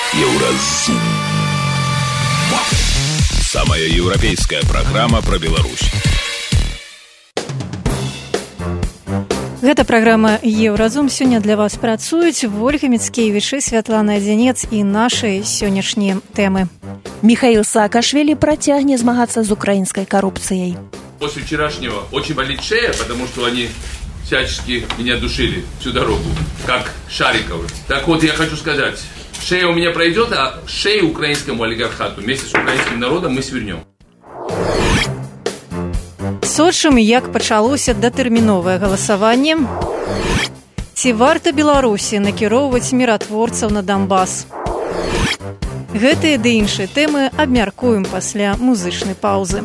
Еўразум. Самая еўрапейская праграма пра Беларусь. Гэта праграма «Еўразум». Сёння для вас працуюць Ольга Мицкевич и Святлана Одинец и наши сённяшние темы. Михаил Саакашвили протягнет змагаться с украинской коррупцией. После вчерашнего очень болит шея, потому что они всячески меня душили всю дорогу, как Шариковы. Так вот, я хочу сказать, шея у меня пройдет, а шею украинскому олигархату вместе с украинским народом мы свернем. Сочым, як пачалося датэрміновае галасаванне. Ці варта Беларусі накіроўваць міратворцаў на Донбас? Гэтыя ды іншыя тэмы абмяркуем пасля музычнай паўзы.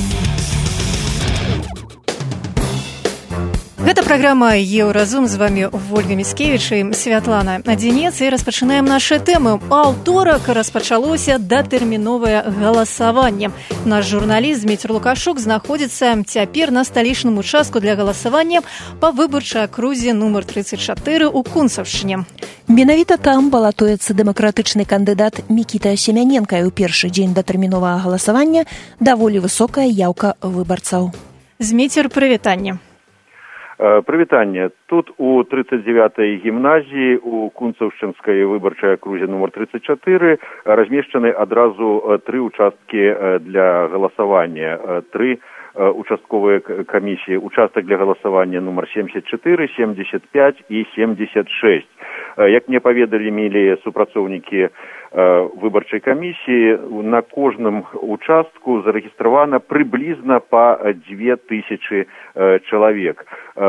Гэта праграма «Еўразум». З вами Ольга Мицкевич и Святлана Одинец. И распачынаем наши тэмы. У аўторак распачалося датэрміновае галасаванне. Наш журналіст Дмітрий Лукашук знаходзіцца цяпер на сталічным участку для галасавання па выбарчай акрузе нумар 34 у Кунцаўшчыне. Менавіта там балатуецца дэмакратычны кандыдат Мікіта Семяненка, і ў першы дзень датэрміновага галасавання даволі высокая яўка выбарцаў. Зміцер, прывітанне. Прывітанне. Тут у 39-й гімназіі у Кунцаўшчынскай выбарчай акрузе нумар 34 размешчаны адразу тры участкі для галасавання. Тры участковыя камісіі. Участак для галасавання нумар 74, 75 і 76. Як мне паведалі мілі супрацоўнікі выбарчай камісіі, на кожным участку зарэгістравана прыблізна па 2000 чалавек.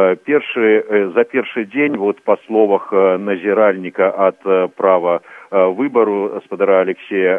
За першы дзень, па словах назіральніка ад права выбару спадара Алексея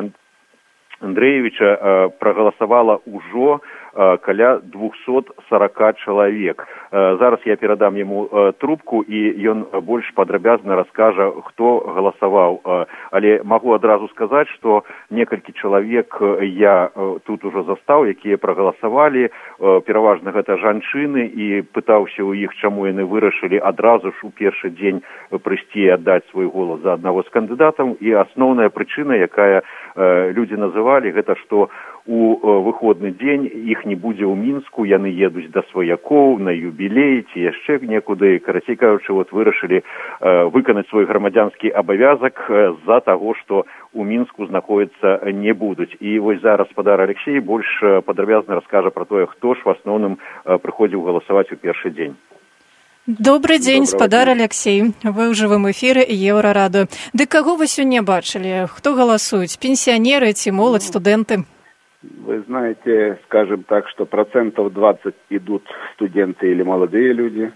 Андреевича, прагаласавала ўжо каля 240 чалавек. Зараз я перадам яму трубку, і ён больш падрабязна раскажа, хто галасаваў. Але магу адразу сказаць, што некалькі чалавек я тут ужо застаў, якія прагаласавалі. Пераважна гэта жанчыны, і пытаўся ў іх, чаму яны вырашылі адразу ж у першы дзень прыйсці і аддаць свой голас за аднаго з кандыдатаў. І асноўная прычына, якая людзі называлі, гэта што у выходны дзень іх не будзе ў Мінску, яны едуць да сваякоў, на юбілей ці яшчэ некуды. Карацей кажучы, вырашылі выканаць свой грамадзянскі абавязак з-за таго, што у Мінску знаходзіцца не будуць. І вось зараз спадар Алексей больш падрабязна раскажа пра тое, хто ж в асноўным прыходзіў галасаваць у першы дзень. Добрый дзень, спадар Алексей. Вы ў жывым эфіры Еўрарадыё. Дык каго вы сёння бачылі? Хто галасуюць? Пенсіянеры ці моладзь, студэнты? Вы знаете, скажем так, что 20% идут студенты или молодые люди,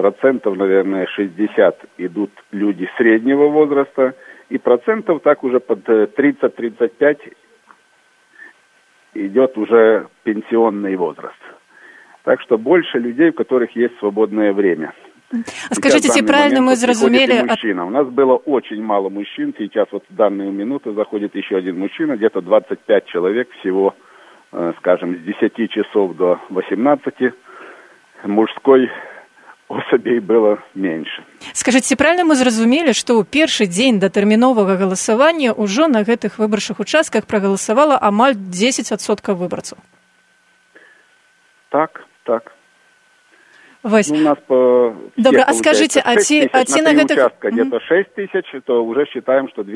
60% идут люди среднего возраста, и так уже под 30-35 идет уже пенсионный возраст. Так что больше людей, у которых есть свободное время. Скажите, если правильно мы зразумели... У нас было очень мало мужчин, сейчас в данную минуту заходит еще один мужчина, где-то 25 человек всего, скажем, с 10 часов до 18, мужской особей было меньше. Скажите, правильно мы зразумели, что ў першы дзень датэрміновага галасавання ўжо на гэтых выбарчых участках прагаласавала амаль 10% выбарцаў? Так. Вась. У нас Добре, а скажите, на гэтых... участка где-то 6 тысяч, то уже считаем, что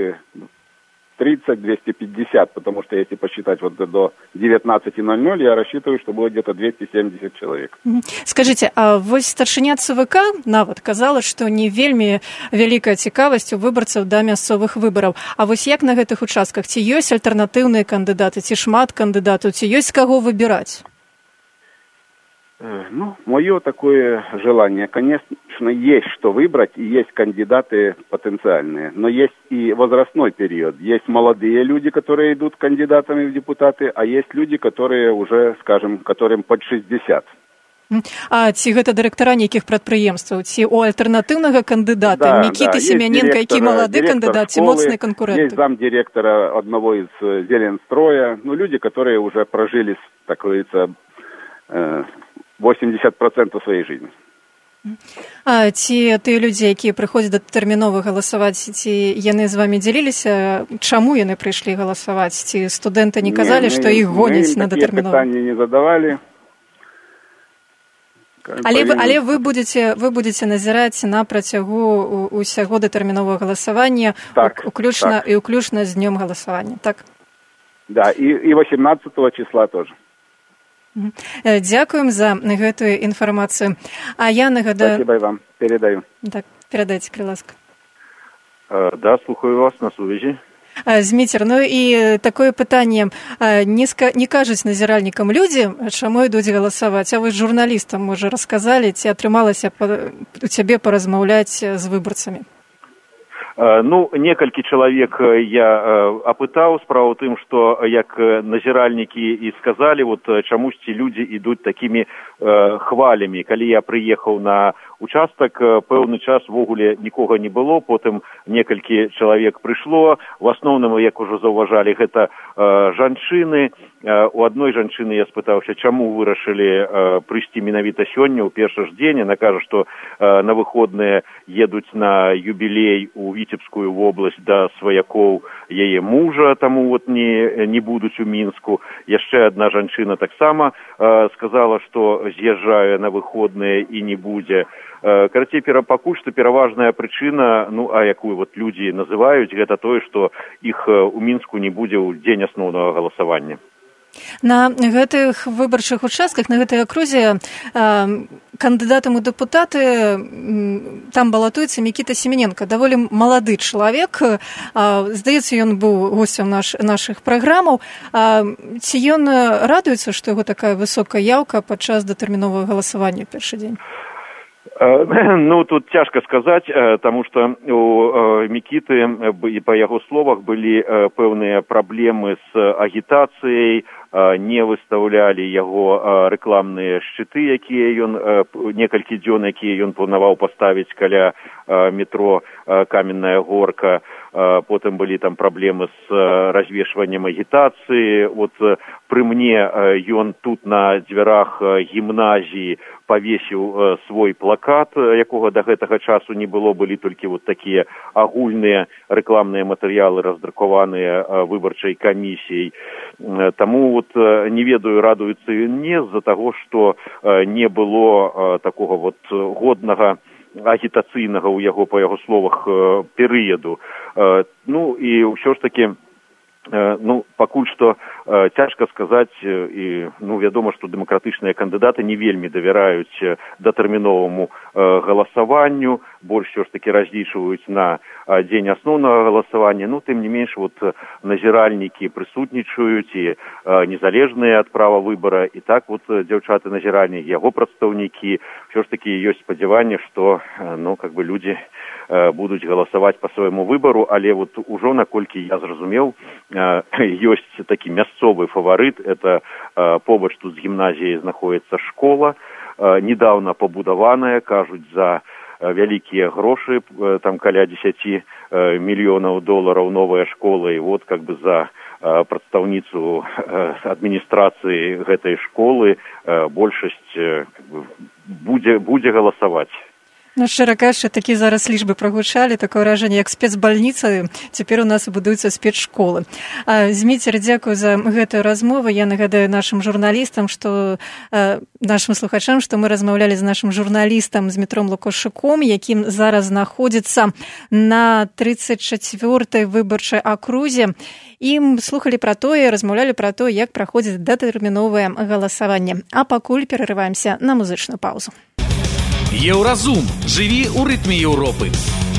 230-250, потому что если посчитать до 19:00, я рассчитываю, что будет где-то 270 человек. Скажите, а вось старшыня ЦВК нават казала, што не вельмі вялікая цікавасць у выбарцаў да мясцовых выбараў. А вось як на гэтых участках? Ці ёсць альтэрнатыўныя кандыдаты, ці шмат кандыдатаў, ці ёсць каго выбіраць? Мое такое желание, конечно, есть что выбрать, и есть кандидаты потенциальные, но есть и возрастной период. Есть молодые люди, которые идут кандидатами в депутаты, а есть люди, которые уже, скажем, которым под 60. А ці гэта дырэктара нейкіх прадпрыемстваў, ці у альтэрнатыўнага кандыдата Мікіты Семяненка, які малады кандыдат, ці моцны конкурент? Есть замдиректора одного из Зеленстроя, люди, которые уже прожили, так говорится, 80% своей жизни. Ці тыя людзі, якія прыходзяць датэрмінова галасаваць, ці яны з вамі дзяліліся, чаму яны прыйшлі галасаваць? Ці студэнты не казалі, што іх гоняць на датэрмінова? Мы такія пытанні не задавалі. Але вы будзеце назіраць на працягу усяго датэрміновага галасавання, уключна з днём галасавання, так? Да, і 18 числа тоже. Дзякуем за гэтую інфармацыю. А я нагадаю... Спасибо и вам. Передаю. Так, передайте, калі ласка. Да, слухаю вас на сувязі. Зміцер, ну і такое пытанне. Не кажуць назіральнікам людзі, чаму ідуць галасаваць, а вы журналістам, можа, расказалі, ці атрымалася у цябе паразмаўляць з выбарцамі? Ну, некалькі чалавек я апытаў. Справа ў тым, што як назіральнікі і сказалі, вот чамусьці людзі ідуць такімі хвалямі. Калі я прыехаў на участак, пэўны час ввогуле нікога не было, потым некалькі чалавек прыйшло. В асноўным, як ужо заўважалі, гэта жанчыны. У адной жанчыны я спытаўся, чаму вырашылі прыйсці менавіта сёння, ў першы ж дзень. Яна кажа, што на выходныя едуць на юбілей у Віцебскую вобласць да сваякоў яе мужа, таму вот не будуць у Мінску. Яшчэ адна жанчына таксама сказала, што з'язджае на выходныя і не будзе. Карацей, пакуль што пераважная прычына, ну, а якую вот людзі называюць, гэта тое, што іх у Мінску не будзе ў дзень асноўнага галасавання. На гэтых выбарчых участках, на гэтай акрузе кандыдатам у дэпутаты там балатуецца Мікіта Семененка, даволі малады чалавек. Здаецца, ён быў госцем нашых праграмаў. Ці ён радуецца, што яго такая высокая яўка падчас датэрміновага галасавання ў першы дзень? Ну, тут цяжка сказаць, таму што у Мікіты, па яго словах, былі пэўныя праблемы з агітацыяй, не выстаўлялі яго рэкламныя шчыты, якія ён некалькі дзён, якія ён планаваў паставіць каля метро Каменная горка. Потым былі там праблемы з развешваннем агітацыі. Вот пры мне ён тут на дзвярах гімназіі павесіў свой плакат, якога да гэтага часу не было, былі толькі вот такія агульныя рэкламныя матэрыялы, раздрукаваныя выбарчай камісіяй. Таму вот не ведаю, радуецца ён не з-за таго, што не было такога вот годнага агітацыйнага ў яго, па яго словах, перыяду. Ну і ўсё ж такі, ну, пакуль што цяжка сказаць, і, ну, вядома, што дэмакратычныя кандыдаты не вельмі давяраюць датэрміноваму галасаванню, больш ўсё ж такі разлічваюць на дзень асноўнага галасавання. Ну, тым не менш, вот назіральнікі прысутнічаюць, і незалежныя ад права выбара, і так вот дзяўчаты-назіральнікі, яго прадстаўнікі, ўсё ж такі ёсць спадзяванне, што, ну, как бы людзі будуць галасаваць па свайму выбару, але вот ужо, наколькі я зразумеў, ёсць такі мясцовы фаварыт, это побач тут з гімназіяй знаходіцца школа, недаўна пабудаваная, кажуць, за вялікія грошы, там каля 10 мільёнаў долараў новая школа, і вот как бы за прадстаўніцу адміністрацыі гэтай школы большасць будзе галасаваць. Ну, шчыра кажучы, такі зараз лічбы прагучалі, такое ўражанне, як спецбальніца, цяпер у нас будуюцца спецшколы. Зміцер, дзякую за гэтую размову. Я нагадаю нашым журналістам, нашым слухачам, што мы размаўлялі з нашым журналістам Змітром Лукашуком, якім зараз знаходзіцца на 34-й выбарчай акрузе. І слухалі пра тое, размаўлялі пра тое, як праходзіць датэрміновае галасаванне. А пакуль перарываемся на музычную паузу. Еўразум. Жыві ў рытме Еўропы.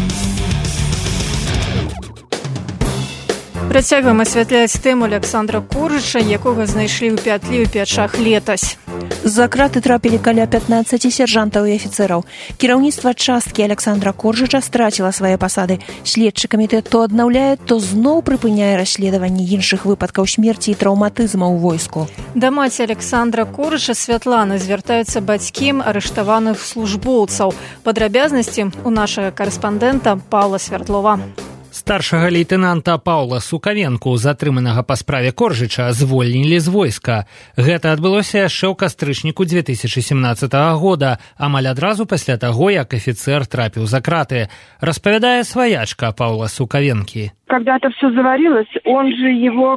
Працягваем асвятляць тэму Александра Коржыча, якога знайшлі ў пятлі ў пячах летась. За краты трапілі каля 15 сяржантаў і афіцэраў. Кіраўніцтва часткі Александра Коржыча страціла свае пасады. Следчы камітэт то аднаўляе, то зноў прыпыняе расследаванне іншых выпадкаў смерці і траўматызма ў войску. Да маці Александра Коржыча Святланы звяртаюцца бацькі арыштаваных службоўцаў. Падрабязнасці у нашага карэспандэнта Паўла Свярдлова. Старшага лейтэнанта Паўла Сукавенку, затрыманага па справе Коржыча, звольнілі з войска. Гэта адбылося яшчэ ў кастрычніку 2017 года, амаль адразу пасля таго, як афіцэр трапіў за краты. Распавядае сваячка Паўла Сукавенкі. Когда это все заварилось, он же его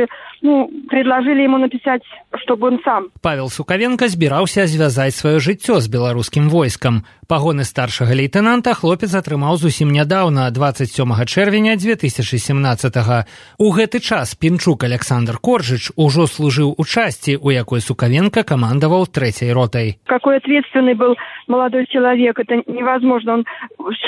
предложили ему написать, чтобы он сам. Павел Сукавенко збіраўся звязаць сваё жыццё з беларускім войскам. Пагоны старшага лейтэнанта хлопец атрымаў зусім нядаўна, 27 чэрвеня 2017-го. У гэты час Пінчук Александр Коржыч ужо служыў у часці, у якой Сукавенко камандаваў 3-й ротай. Какой ответственный был молодой человек, это невозможно. Он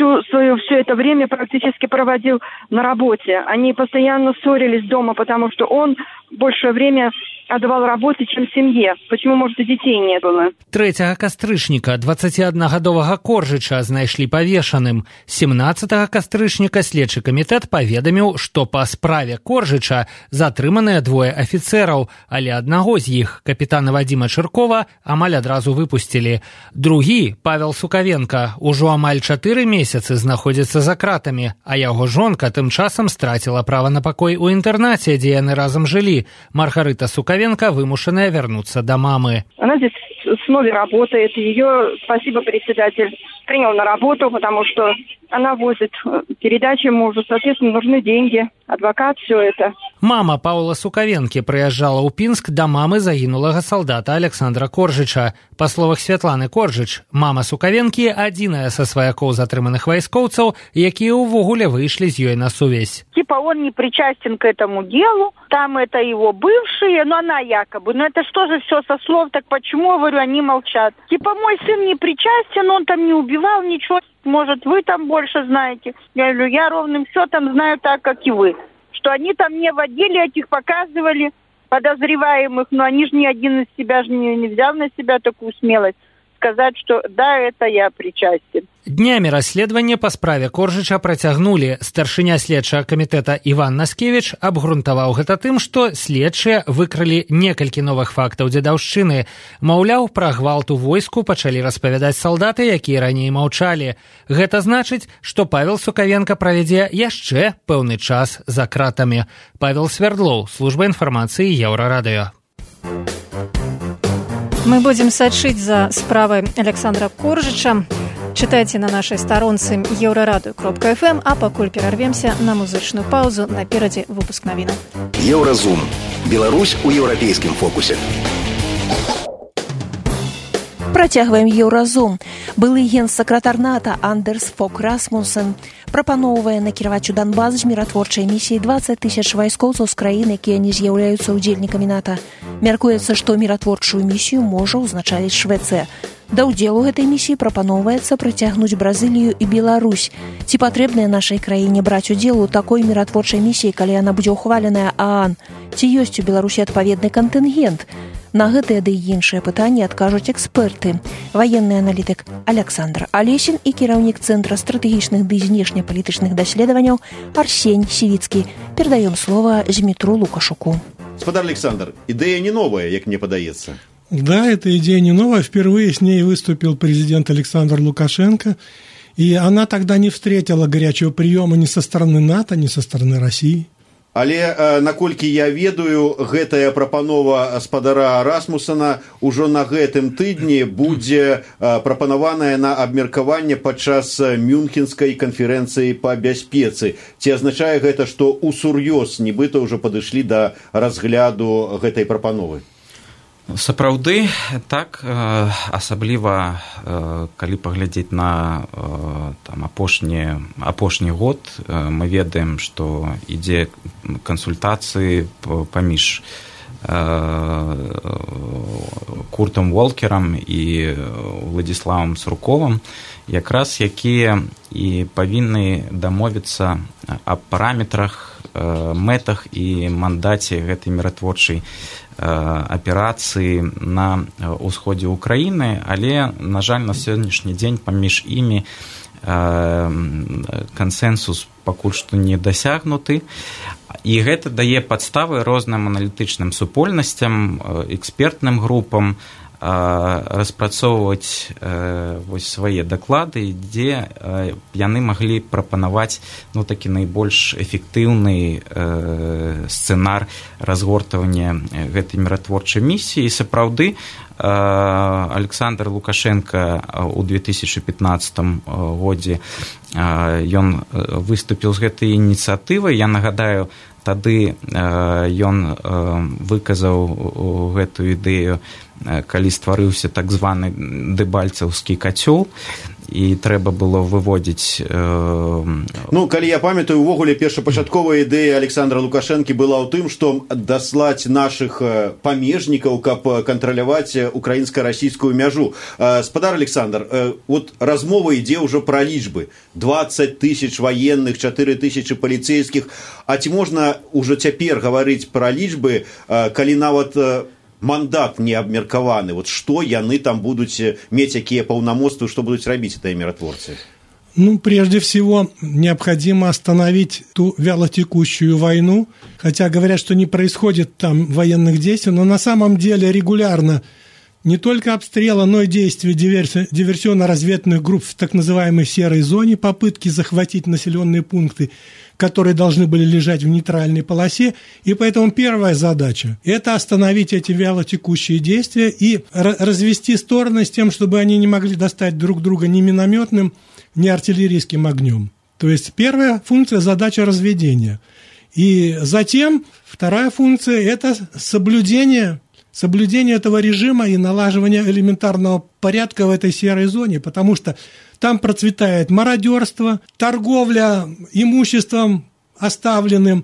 все это время практически проводил на работе. Они постоянно ссорились дома, потому что он большее время отдавал работе, чем семье. Почему, может, и детей не было? 3 кастрычніка 21-гадовага Коржыча знайшлі павешаным. 17 кастрычніка следчы камітэт паведаміў, што па справе Коржыча затрыманыя 2 афіцэраў, але аднаго з іх, капітана Вадзіма Чыркова, амаль адразу выпусцілі. Другі, Павел Сукавенко, ужо амаль 4 месяцы знаходзіцца за кратамі, а яго жонка тым часам страціла права на пакой у інтэрнаце, дзе яны разам жылі. Маргарыта Сукавенко вымушаная вернуться до мамы. Она здесь снова работает. Ее, спасибо, председатель, принял на работу, потому что она возит передачи мужу. Соответственно, нужны деньги, адвокат, все это. Мама Паўла Сукавенкі прыязджала ў Пінск да мамы загінулага салдата Александра Коржыча. Па словах Святланы Коржыч, мама Сукавенкі адзіная са сваякоў затрыманых вайскоўцаў, якія ўвогуле выйшлі з ёй на сувязь. Типа он не причастен к этому делу, там это его бывшие, но она якобы. Но это что же все со слов, так почему, говорю, они молчат? Типа мой сын не причастен, он там не убивал ничего, может вы там больше знаете. Я говорю, я ровным счетом знаю так, как и вы. Что они там не в отделе этих показывали подозреваемых, но они же ни один из себя же не взял на себя такую смелость сказать, что да, это я причастен. Днямі расследаванне па справе Коржыча працягнулі. Старшыня следчага камітэта Іван Наскевіч абгрунтаваў гэта тым, што следчыя выкрылі некалькі новых фактаў дзедаўшчыны. Маўляў, пра гвалт у войску пачалі распавядаць салдаты, якія раней маўчалі. Гэта значыць, што Павел Сукавенко правядзе яшчэ пэўны час за кратамі. Павел Свердлоў, служба інфармацыі Еўрарадыё. Мы будем сачыць за справай Александра Коржыча. Читайте на нашай старонцы еўрарадыё.фм, а пакуль перарвемся на музычную паузу. Наперадзе выпуск навінаў. Еўразум. Беларусь у еўрапейскім фокусе. Працягваем Еўразум. Былы генсакратар НАТО Андерс Фок Расмуссен прапаноўвае накіраваць у Донбас з міратворчай місіяй 20 000 вайскоўцаў з краін, якія не з'яўляюцца ўдзельнікамі НАТО. Мяркуецца, што міратворчую місію можа ўзначаліць Швецыя. Да ўдзелу гэтай місіі прапаноўваецца прыцягнуць Бразылію і Беларусь. Ці патрэбная нашай краіне браць удзел у такой міратворчай місіі, калі яна будзе ўхваленая ААН? Ці ёсць у Беларусі адпаведны кантынгент? На гэтыя ды іншыя пытанні адкажуць эксперты. Ваенны аналітык Александр Алесін і кіраўнік Цэнтра стратэгічных ды знешнепалітычных даследаванняў Арсень Сівіцкі. Перадаём слова Змітру Лукашуку. Господар Александр, идея не новая, как мне подается. Да, эта идея не новая. Впервые с ней выступил президент Александр Лукашенко. И она тогда не встретила горячего приема ни со стороны НАТО, ни со стороны России. Але, наколькі я ведаю, гэтая прапанова гаспадара Расмусена ўжо на гэтым тыдні будзе прапанаваная на абмеркаванне падчас Мюнхенскай канферэнцыі па бяспецы. Ці азначае гэта, што усур'ёз нібыта ўжо падышлі да разгляду гэтай прапановы? Сапраўды, так, асабліва, калі паглядзець на апошні год, мы ведаем, што ідзе кансультацыі паміж Куртам Волкерам і Владзіславам Сурковым, якраз якія і павінны дамовіцца аб параметрах, мэтах і мандаце гэтай міратворчай аперацыі на ўсходзе Украіны, але, на жаль, на сённяшні дзень паміж імі кансэнсус пакуль што не дасягнуты. І гэта дае падставы розным аналітычным супольнасцям, экспертным групам распрацоўваць свае даклады, дзе яны маглі прапанаваць такі найбольш эфектыўны сцэнар разгортвання гэтай міратворчай місіі. І сапраўды Александр Лукашенко ў 2015 годзе ён выступіў з гэтай ініцыятывай. Я нагадаю, тады ён выказаў гэтую ідэю, калі стварыўся так званы дэбальцаўскі кацёл, і трэба было выводзіць... калі я памятаю, увогуле першапачатковая ідэя Александра Лукашэнкі была ў тым, што даслаць нашых памежнікаў, каб кантраляваць украінска-расійскую мяжу. Спадар Александр, размова ідзе ўжо пра лічбы. 20 тысяч военных, 4 тысячи паліцейскіх. А ці можна ўжо цяпер гаварыць пра лічбы, калі нават... мандат не абмеркаваны, што яны там будуць мець, якія паўнамоцтвы, што будуць рабіць гэтыя миротворцы? Прежде всего, необходимо остановить ту вялотекущую войну, хотя говорят, что не происходит там военных действий, но на самом деле регулярно не только обстрела, но и действия диверсионно-разведных групп в так называемой серой зоне, попытки захватить населенные пункты, которые должны были лежать в нейтральной полосе. И поэтому первая задача – это остановить эти вялотекущие действия и развести стороны с тем, чтобы они не могли достать друг друга ни минометным, ни артиллерийским огнем. То есть первая функция – задача разведения. И затем вторая функция – это соблюдение этого режима и налаживание элементарного порядка в этой серой зоне, потому что там процветает мародерство, торговля имуществом оставленным,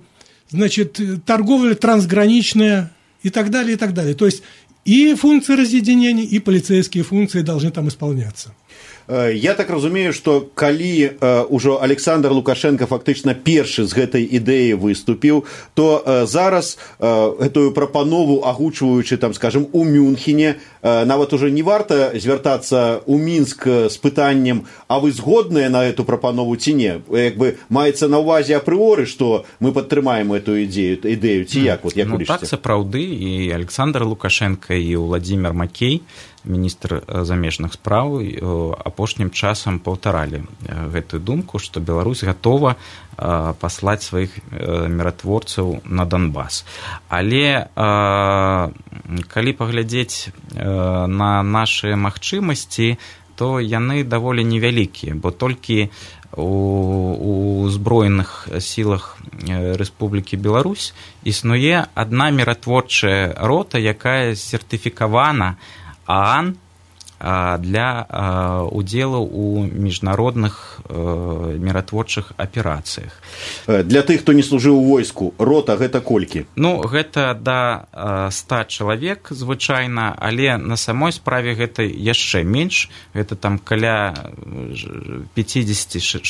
торговля трансграничная и так далее, и так далее. То есть и функции разъединения, и полицейские функции должны там исполняться. Я так разумею, што калі ўжо Александр Лукашенко фактычна першы з гэтай ідэі выступіў, то зараз гэтую прапанову агучваючы, скажем, у Мюнхене, нават уже не варта звяртацца ў Мінск з пытаннем, а вы згодныя на эту прапанову ці не? Маецца на ўвазе апрыоры, што мы падтрымаем эту ідэю, ці як? Так, сапраўды, і Александр Лукашенко, і Владимир Макей, міністр замежных спраў, апошнім часам паўтаралі гэтую думку, што Беларусь гатова паслаць сваіх міратворцаў на Донбас. Але калі паглядзець на нашы магчымасці, то яны даволі невялікія, бо толькі у збройных сілах Рэспублікі Беларусь існуе адна міратворчая рота, якая сертыфікавана ААН для удзелу ў міжнародных міратворчых аперацыях. Для тых, хто не служыў у войску, рота гэта колькі? Гэта да 100 чалавек звычайна, але на самой справе гэта яшчэ менш. Гэта там каля 50-60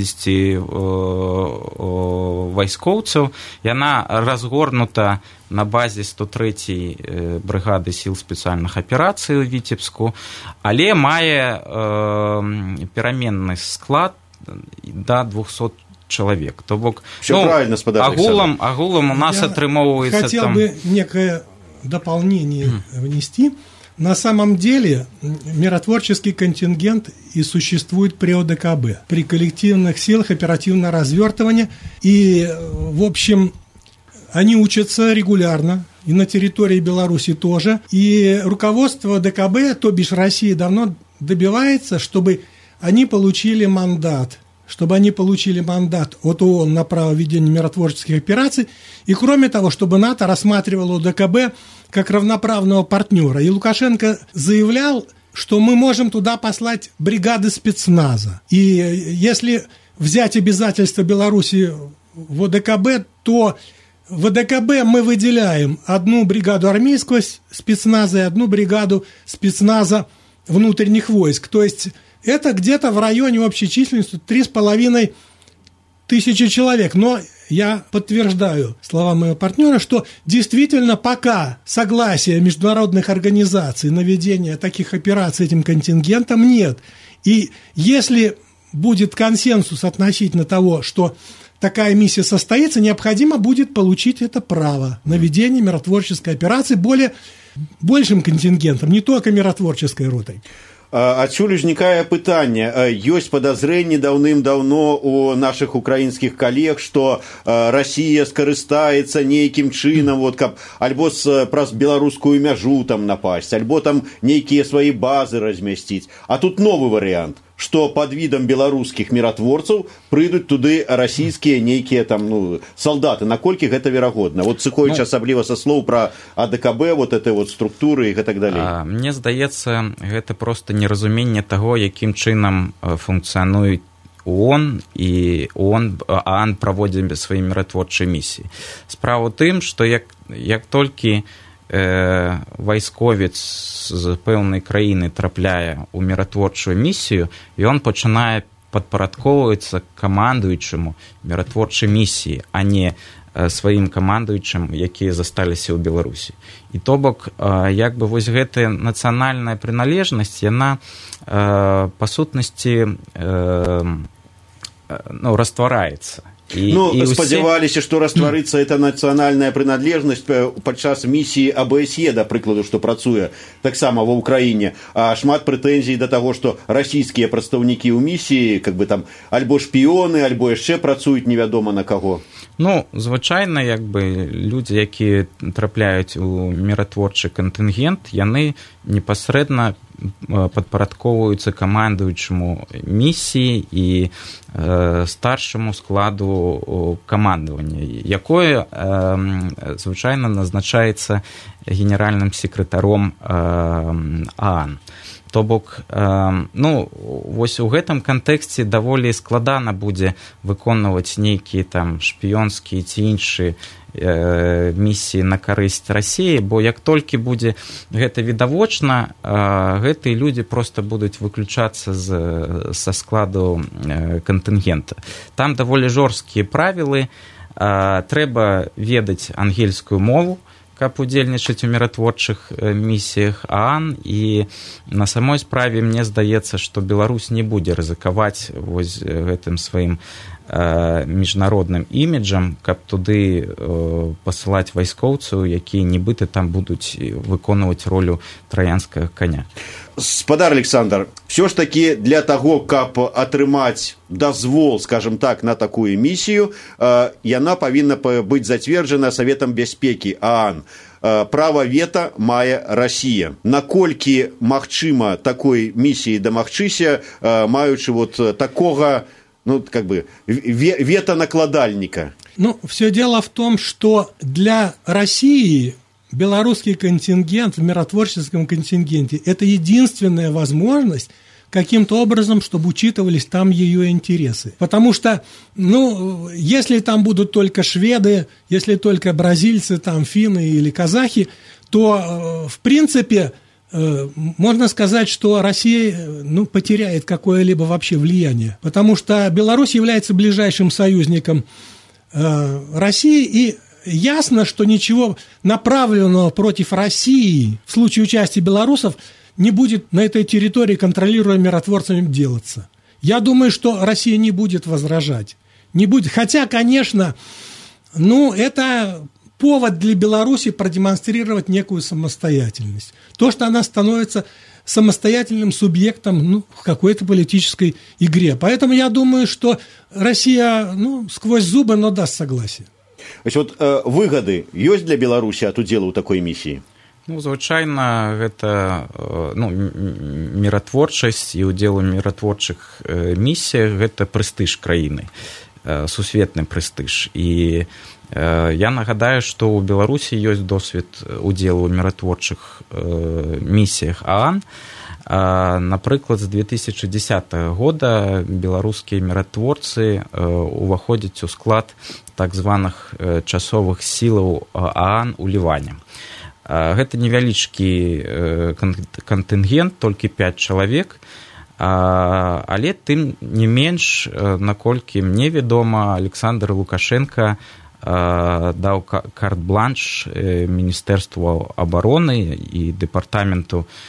вайскоўцаў. Яна разгорнута на базе 103-й бригады сіл спецыяльных аперацый у Віцебску, але мае пераменны склад да 200 человек. То бок, правильно, агулам у нас атрымоўваецца... Я хотел бы некое дополнение внести. На самом деле миротворческий контингент и существует при ОДКБ, при коллективных силах оперативного развертывания. И, в общем, они учатся регулярно, и на территории Беларуси тоже. И руководство ДКБ, то бишь России, давно добивается, чтобы они получили мандат. От ООН на право ведения миротворческих операций. И, кроме того, чтобы НАТО рассматривало ОДКБ как равноправного партнера. И Лукашенко заявлял, что мы можем туда послать бригады спецназа. И если взять обязательства Беларуси в ОДКБ, то в ОДКБ мы выделяем одну бригаду армейского спецназа и одну бригаду спецназа внутренних войск. То есть это где-то в районе общей численности 3,5 тысячи человек. Но я подтверждаю слова моего партнера, что действительно пока согласия международных организаций на ведение таких операций этим контингентом нет. И если будет консенсус относительно того, что такая миссия состоится, необходимо будет получить это право на ведение миротворческой операции большим контингентом, не только миротворческой ротой. Адсюль узнікае пытанне. Ёсць падазрэнні даўным-даўно у нашых украінскіх калег, што Расія скарыстаецца нейкім чынам, вот, каб альбо праз беларускую мяжу там напасть, альбо там нейкія свае базы размясціць. А тут новы варыянт, што пад відам беларускіх міратворцаў прыйдуць туды расійскія нейкія там, салдаты. Наколькі гэта верагодна? Вот сыходзячы асабліва са слоў пра АДКБ, вот этой вот структуры і гэтак далей. Мне здаецца, гэта проста неразуменне таго, якім чынам функцыянуюць ООН і ООН праводзіць свае міратворчыя місіі. Справа ў тым, што як толькі вайсковец з пэўнай краіны трапляе ў міратворчую місію, ён пачынае падпарадкоўвацца камандуючаму міратворчай місіі, а не сваім камандуючым, якія засталіся ў Беларусі. І то бок, як бы вось гэтая нацыянальная прыналежнасць, яна па сутнасці раствараецца. Спадзяваліся, што растварыцца эта нацыянальная прыналежнасць падчас місіі АБСЕ, да прыкладу, што працуе таксама ва ўкраіне. А шмат прэтэнзій да таго, што расійскія прадстаўнікі ў місіі там альбо шпіёны, альбо яшчэ працуюць невядома на каго. Звычайна, людзі, якія трапляюць у міратворчы кантынгент, яны непасрэдна падпарадкоўваюцца камандуючаму місіі і старшаму складу камандавання, якое звычайна назначаецца генеральным сакратаром ААН. То бок, вось у гэтым кантэксце даволі складана будзе выконваць нейкія там шпіёнскія ці іншыя місіі на карысць Расіі, бо як толькі будзе гэта відавочна, гэтыя людзі проста будуць выключацца са складу кантынгента. Там даволі жорсткія правілы, трэба ведаць ангельскую мову, каб удзельнічаць у міратворчых місіях ААН, і на самой справе мне здаецца, што Беларусь не будзе рызыкаваць вось гэтым сваім міжнародным іміджам, каб туды пасылаць вайскоўцаў, якія нібыта там будуць выконваць ролю траянскага коня. Спадар Александр, все ж таки для того, каб атрымаць дазвол, скажем так, на такую місію, яна павінна быць зацверджана Советом бяспекі ААН. Права вета мае Расія. Наколькі магчыма такой місіі дамагчыся, маючы вот такога вето-накладальника? Все дело в том, что для России белорусский контингент в миротворческом контингенте – это единственная возможность каким-то образом, чтобы учитывались там ее интересы. Потому что, если там будут только шведы, если только бразильцы, там, финны или казахи, то, в принципе, можно сказать, что Россия потеряет какое-либо вообще влияние, потому что Беларусь является ближайшим союзником России, и ясно, что ничего направленного против России в случае участия белорусов не будет на этой территории, контролируемой миротворцами, делаться. Я думаю, что Россия не будет возражать. Не будет. Хотя, конечно, это повод для Беларуси продемонстрировать некую самостоятельность. То, что она становится самостоятельным субъектом в какой-то политической игре. Поэтому я думаю, что Россия сквозь зубы, но даст согласие. Значит, выгоды есть для Беларуси от удзелу такой миссии? Звычайна, гэта міратворчасць і ўдзел у міратворчых місіях – гэта прэстыж краіны, сусветны прэстыж. І я нагадаю, што ў Беларусі ёсць досвед удзелу ў міратворчых місіях ААН. Напрыклад, з 2010 года беларускія міратворцы уваходзяць у склад так званых часовых сілаў ААН у Ліване. Гэта невялічкі кантынгент, толькі 5 чалавек, але тым не менш, наколькі мне вядома, Александр Лукашенко даў карт-бланш Міністэрству абароны і дэпартаменту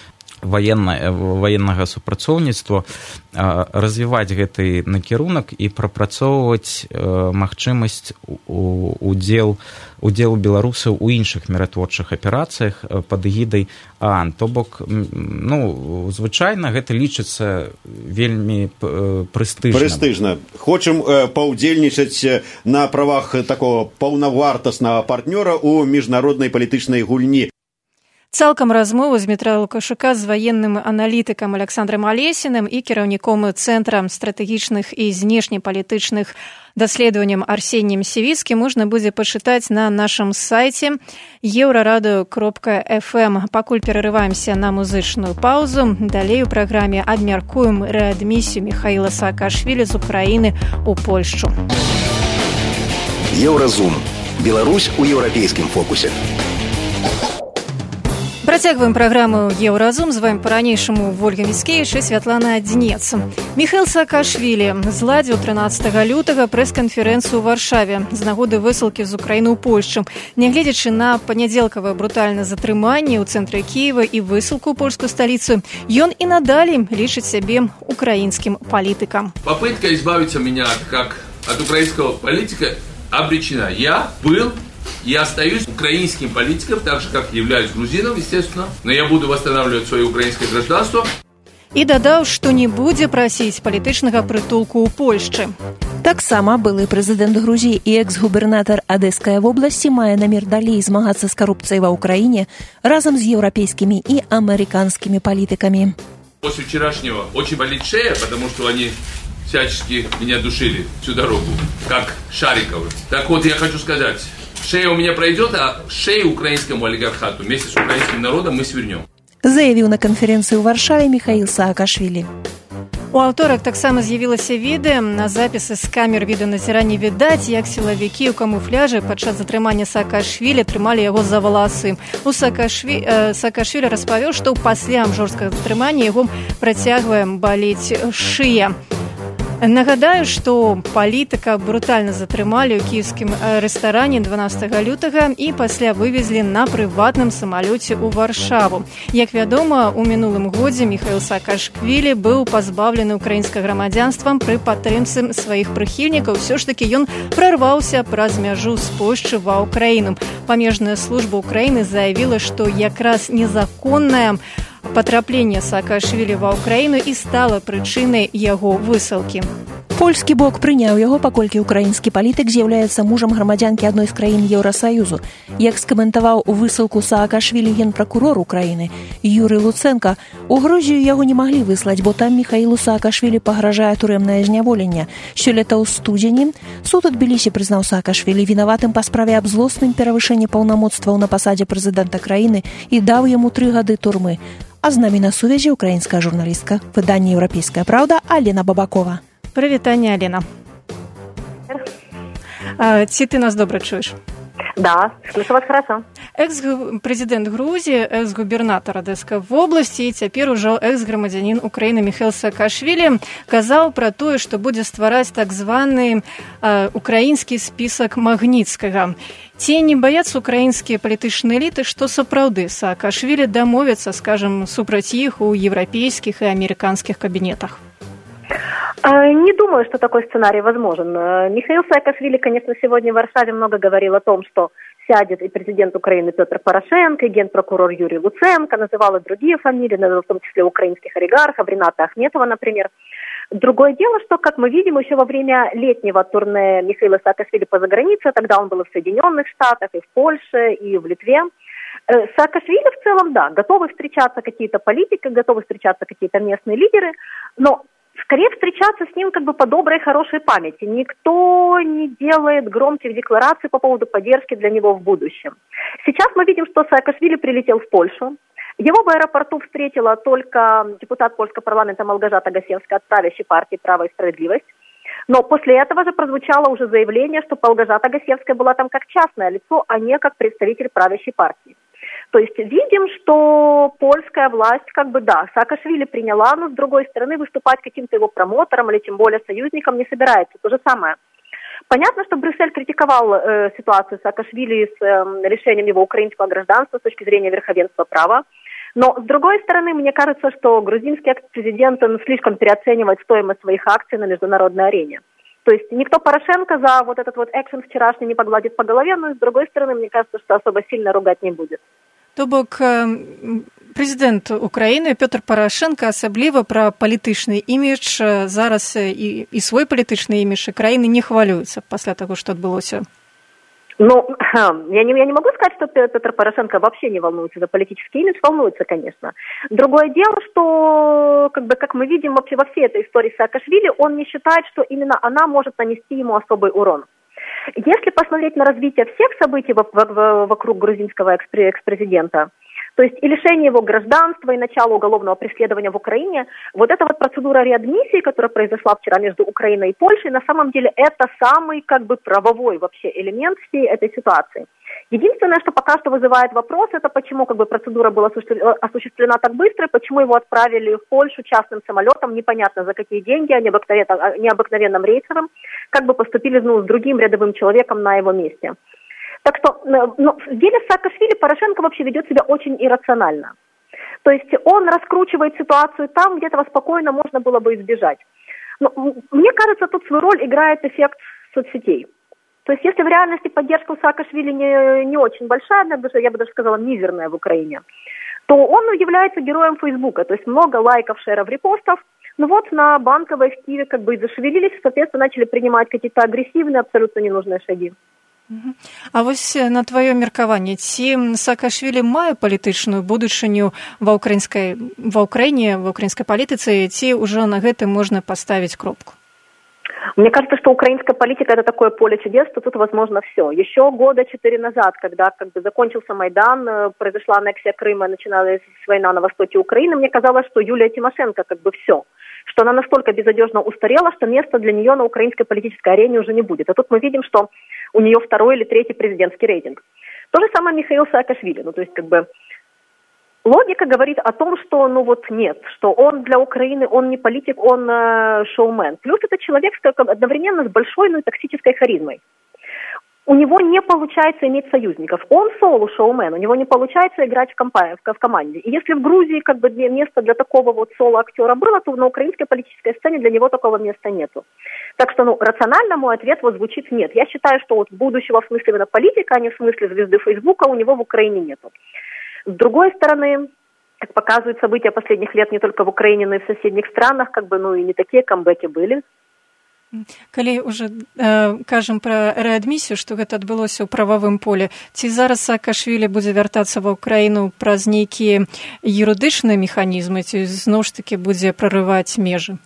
ваеннага супрацоўніцтва, развіваць гэты накірунак і прапрацоўваць магчымасць удзелу беларусаў у іншых міратворчых аперацыях пад эгідай ААН. То бок, звычайна гэта лічыцца вельмі прэстыжна. Хочам паўдзельнічаць на правах такого паўнавартаснага партнёра ў міжнароднай палітычнай гульні. Цалкам размову Дмітра Лукашука з ваенным аналітыкам Александром Алесіным і кіраўніком Цэнтра стратэгічных і знешнепалітычных даследаванняў Арсеніем Сівіцкім можна будзе пачытаць на нашым сайце euradio.fm. Пакуль перарываемся на музычную паузу. Далей у праграме абмяркуем рэадмісію Міхаіла Саакашвілі з Украіны ў Польшчу. Еўразум. Беларусь у еўрапейскім фокусе. Працягваем праграму «Еўразум». З вами па-ранейшаму Вольга Міцкевіч і Святлана Адзінец. Міхаіл Саакашвілі зладзіў 13 лютага прэс-канферэнцыю ў Варшаве з нагоды высылкі з Украіны ў Польшчу. Нягледзячы на панядзелкавае брутальнае затрыманне ў цэнтры Кіева і высылку ў польскую сталіцу, ён і надалей лічыць сябе украінскім палітыкам. Попытка избавиться меня от украинского политика обречена. Я остаюсь украинским политиком, так же, как являюсь грузином, естественно, но я буду восстанавливать свое украинское гражданство. І дадаў, што не будзе прасіць палітычнага прытулку ў Польшчы. Таксама былы прэзідэнт Грузіі і экс-губернатар Адэскай вобласці мае намер далей змагацца з карупцыяй ва ўкраіне разам з еўрапейскімі і амерыканскімі палітыкамі. После вчерашнего очень болит шея, потому что они всячески меня душили всю дорогу, как Шариковы. Так вот, я хочу сказать, шея у меня пройдет, а шею украинскому олигархату вместе с украинским народом мы свернем. Заявіў на канферэнцыі ў Варшаве Міхаіл Саакашвілі. У аўторак таксама з'явілася відэа. На запісы з камер відэаназірання відаць, як сілавікі ў камуфляжы падчас затрымання Саакашвілі трымалі яго за валасы. Саакашвілі распавёў, што пасля жорсткага затрымання яго працягвае балець шыя. Нагадаю, што палітыка брутальна затрымалі ў кіеўскім рэстаране 12 лютага і пасля вывезлі на прыватным самалёце ў Варшаву. Як вядома, у мінулым годзе Міхаіл Саакашвілі быў пазбаўлены ўкраінскага грамадзянства пры падтрымцы сваіх прыхільнікаў. Усё ж такі ён прарваўся праз мяжу з Польшчы ва ўкраіну. Памежная служба Украіны заявіла, што якраз незаконнае патрапленне Саакашвілі ва ўкраіну і стала прычынай яго высылкі. Польскі бок прыняў яго, паколькі ўкраінскі палітык з'яўляецца мужам грамадзянкі адной з краін Еўрасаюзу. Як скаментаваў высылку Саакашвілі генпракурор Украіны Юрый Луценко, у Грузію яго не маглі выслаць, бо там Міхаілу Саакашвілі пагражае турэмнае зняволенне. Сёлета ў студзені суд у Тбілісі прызнаў Саакашвілі вінаватым па справе аб злосным перавышэнні паўнамоцтваў на пасадзе прэзідэнта краіны і даў яму 3 гады турмы. А з намі на сувязі украінская журналістка выдання «Еўрапейская праўда» Алена Бабакова. Прывітанне, Алена. Ці ты нас добра чуеш? Да, слышу вас хорошо. Экс-прэзідэнт Грузіі, экс-губернатар Адэскай вобласці і цяпер ужо экс-грамадзянін Украіны Міхаіл Саакашвілі казаў пра тое, што будзе ствараць так званы украінскі спісак Магніцкага. Ці не баяцца украінскія палітычныя эліты, што сапраўды Саакашвілі дамовяцца, скажам, супраць іх у еўрапейскіх и американских кабинетах? Не думаю, что такой сценарий возможен. Михаил Саакашвили, конечно, сегодня в Варшаве много говорил о том, что сядет и президент Украины Петр Порошенко, и генпрокурор Юрий Луценко, называл и другие фамилии, в том числе украинских олигархов, Рената Ахметова, например. Другое дело, что, как мы видим, еще во время летнего турне Михаила Саакашвили по загранице, тогда он был и в Соединенных Штатах, и в Польше, и в Литве, Саакашвили в целом, да, готовы встречаться какие-то политики, готовы встречаться какие-то местные лидеры, но скорее встречаться с ним как бы по доброй, хорошей памяти. Никто не делает громких деклараций по поводу поддержки для него в будущем. Сейчас мы видим, что Саакашвили прилетел в Польшу. Его в аэропорту встретила только депутат польского парламента Малгожата Гасевская от правящей партии «Право и справедливость». Но после этого же прозвучало уже заявление, что Малгожата Гасевская была там как частное лицо, а не как представитель правящей партии. То есть видим, что польская власть, как бы да, Саакашвили приняла, но с другой стороны выступать каким-то его промотором или тем более союзником не собирается. То же самое. Понятно, что Брюссель критиковал ситуацию Саакашвили с решением его украинского гражданства с точки зрения верховенства права. Но, с другой стороны, мне кажется, что грузинский экс-президент слишком переоценивает стоимость своих акций на международной арене. То есть никто Порошенко за вот этот вот экшен вчерашний не погладит по голове, но, с другой стороны, мне кажется, что особо сильно ругать не будет. То бок прэзідэнт Украіны Пётр Парашенко асабліва пра палітычны імідж зараз і свой палітычны імідж краіны не хвалюецца пасля таго, што адбылося. Ну, я не могу сказать, что Петр Порошенко вообще не волнуется за политический имидж, волнуется, конечно. Другое дело, что, как мы видим вообще во всей этой истории Саакашвили, он не считает, что именно она может нанести ему особый урон. Если посмотреть на развитие всех событий вокруг грузинского экс-президента, то есть и лишение его гражданства, и начало уголовного преследования в Украине, вот эта вот процедура реадмиссии, которая произошла вчера между Украиной и Польшей, на самом деле это самый правовой вообще элемент всей этой ситуации. Единственное, что пока что вызывает вопрос, это почему процедура была осуществлена так быстро, почему его отправили в Польшу частным самолетом, непонятно за какие деньги, необыкновенным рейсовым, поступили с другим рядовым человеком на его месте. Так что в деле Саакашвили Порошенко вообще ведет себя очень иррационально. То есть он раскручивает ситуацию там, где этого спокойно можно было бы избежать. Но мне кажется, тут свою роль играет эффект соцсетей. То есть если в реальности поддержка у Саакашвили не очень большая, я бы даже сказала мизерная в Украине, то он является героем Фейсбука. То есть много лайков, шеров, репостов. Ну вот на Банковой в Киеве и зашевелились, соответственно, начали принимать какие-то агрессивные, абсолютно ненужные шаги. А вось на твоё меркаванне, ці Саакашвілі мае палітычную будучыню ва ўкраінскай палітыцы, ці ўжо на гэтым можна паставіць кропку? Мне кажется, что украинская политика – это такое поле чудес, что тут возможно все. Еще года 4 назад, когда закончился Майдан, произошла аннексия Крыма, начиналась война на востоке Украины, мне казалось, что Юлия Тимошенко все. Что она настолько безнадежно устарела, что места для нее на украинской политической арене уже не будет. А тут мы видим, что у нее 2-й или 3-й президентский рейтинг. То же самое Михаил Саакашвили. То есть логика говорит о том, что нет, что он для Украины, он не политик, он шоумен. Плюс это человек одновременно с большой, токсической харизмой. У него не получается иметь союзников. Он соло-шоумен, у него не получается играть в команде. И если в Грузии место для такого соло-актера было, то на украинской политической сцене для него такого места нету. Так что, рационально мой ответ звучит нет. Я считаю, что будущего в смысле именно политика, а не в смысле звезды Фейсбука, у него в Украине нету. С другой стороны, как показывают события последних лет не только в Украине, но и в соседних странах, и не такие камбэки были. Калі уже кажам пра рэадмісію, што гэта адбылося ў прававым поле, ці зараз Саакашвілі будзе вяртацца ва ўкраіну праз нейкія юрыдычныя механізмы, ці зноў ж такі будзе прорываць межы?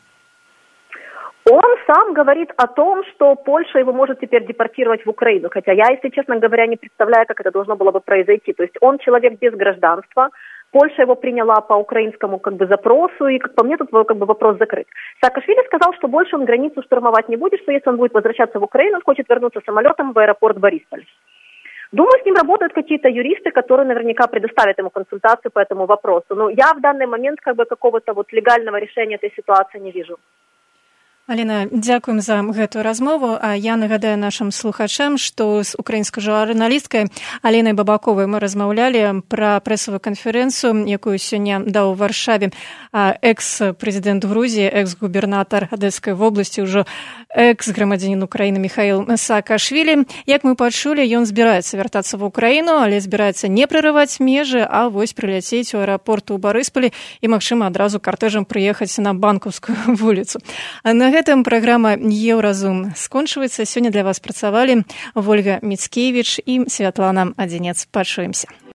Он сам говорит о том, что Польша его может теперь депортировать в Украину, хотя я, если честно говоря, не представляю, как это должно было бы произойти. То есть он человек без гражданства, Польша его приняла по украинскому запросу, и, как по мне, тут вопрос закрыт. Саакашвили сказал, что больше он границу штурмовать не будет, что если он будет возвращаться в Украину, он хочет вернуться самолетом в аэропорт Борисполь. Думаю, с ним работают какие-то юристы, которые наверняка предоставят ему консультацию по этому вопросу. Но я в данный момент какого-то легального решения этой ситуации не вижу. Аліна, дзякуем за гэтую размову, а я нагадаю нашим слухачам, што з украінскай журналісткай Алінай Бабаковай мы размаўлялі пра прэсавую канферэнцыю, якую сёння даў у Варшаве экс-прэзідэнт Грузіі, экс-губернатар Адэскай вобласці, ўжо экс-грамадзянін Украіны Михаил Саакашвілі. Як мы пачулі, ён збіраецца вяртацца в Украіну, але збіраецца не прарываць межы, а вось прыляцець у аэрапорт у Барысполі і, магчыма, адразу картэжам прыехаць на Банкаўскую вуліцу. На гэтым праграма «Еўразум» скончваецца. Сёння для вас працавалі Вольга Міцкевіч і Святлана Адзінец. Пачуемся.